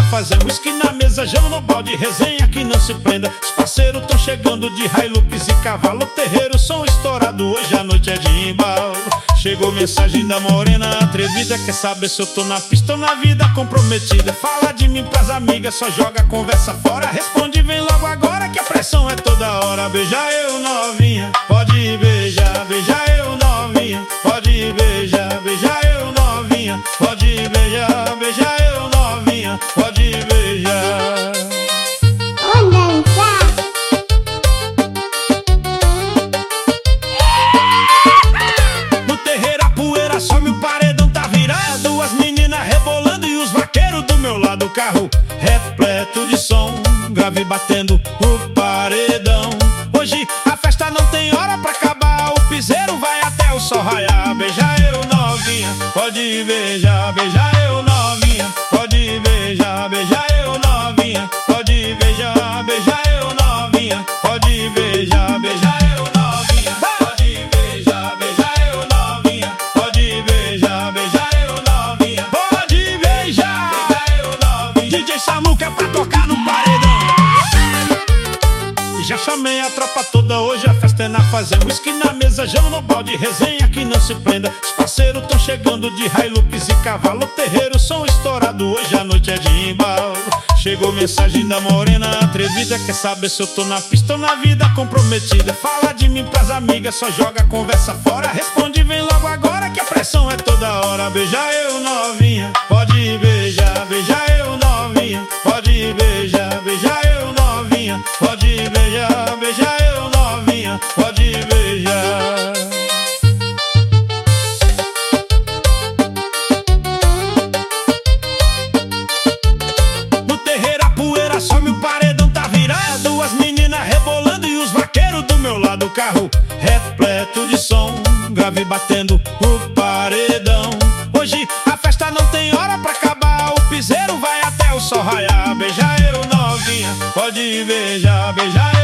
fazer whisky na mesa, João no balde, resenha que não se prenda. Os parceiros tão chegando de Hilux e cavalo, terreiro, som estourado, hoje a noite é de embalo. Chegou mensagem da morena atrevida, quer saber se eu tô na pista ou na vida comprometida. Fala de mim pras amigas, só joga a conversa fora. Responde, vem logo agora que a pressão é toda hora. Beija eu novinha, pode beijar, beija eu novinha, pode beijar, beija eu novinha, pode beijar, beija eu novinha, pode beijar. No terreiro a poeira some, o paredão tá virado, as meninas rebolando e os vaqueiros do meu lado. O carro repleto de som, grave batendo o paredão. Hoje a festa não tem hora pra acabar, o piseiro vai até o sol raiar. Beija eu novinha, pode beijar, beija eu novinha, pode beijar, beija eu novinha, pode beijar, beija eu novinha, pode beijar, beija eu novinha, pode beijar, beija eu novinha, pode beijar, beija eu novinha, pode beijar, beija eu novinha. DJ Samuca é pra tocar no paredão. Já chamei a tropa toda, hoje a festa é na fazenda. Whisky na mesa, João no balde, resenha que não se prenda. Os parceiros tão chegando de Hilux e cavalo, terreiro, som estourado, hoje a noite é de embalo. Chegou mensagem da morena atrevida, quer saber se eu tô na pista ou na vida comprometida. Fala de mim pras amigas, só joga a conversa fora. Responde, vem logo agora que a pressão é toda hora. Beija eu novinha, pode beijar, beija eu novinha, pode beijar, beija eu novinha, pode beijar, beija eu novinha, pode beijar. No terreiro a poeira some, o paredão tá virado, as meninas rebolando e os vaqueiros do meu lado. O carro repleto de som, grave batendo o paredão. Hoje a festa não tem hora pra acabar, o piseiro vai até o sol raiar. Beija eu novinha, pode beijar, beija